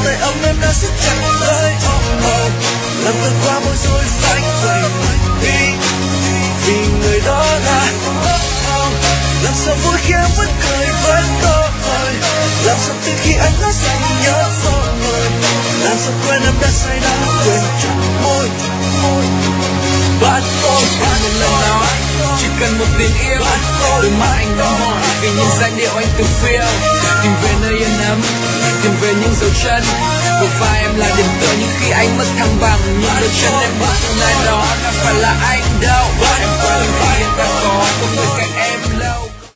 tay ấm em đã siết chặt lấy. Làm vượt qua bối rối phanh phẩy vì người đó là làm sao vui khi em vẫn cười với tôi, làm sao tin khi anh nói rằng nhớ rồi, làm sao quên em đã say đã quên chọn môi bắt tôi một lần nói chỉ cần một tiếng yêu, đôi mắt anh đỏ mỏi vì những giai điệu anh từng phiêu, tìm về nơi yên ấm, tìm về những dấu chân của vai em là điểm tựa. Nhưng khi anh mất thăng bằng, những đôi chân em bước trong ai đó đã phải là anh đâu. Em qua những khi em đã có một người cạnh em lâu.